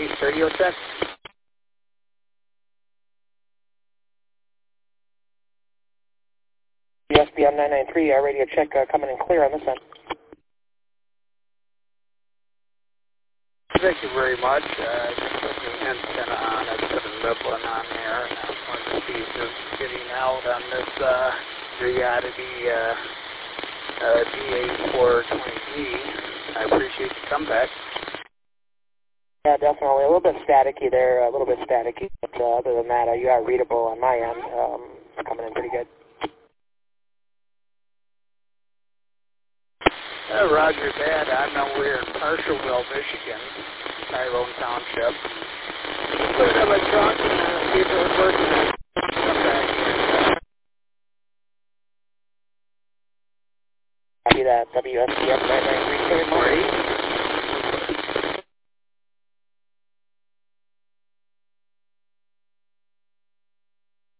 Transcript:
radio check. SBM 993, radio check coming in clear on this end. Thank you very much. Just put the antenna on. I put a Mifflin on there, and I wanted to see if it's getting out on this Reality DA420E. I appreciate the comeback. Yeah, definitely. A little bit staticky there, but other than that, you are readable on my end. Coming in pretty good. Roger that. I'm nowhere in Parshallville, Michigan, Tyrone Township. Just put it in my trunk and see if it was working. Come back here. Copy that. WSBF 993.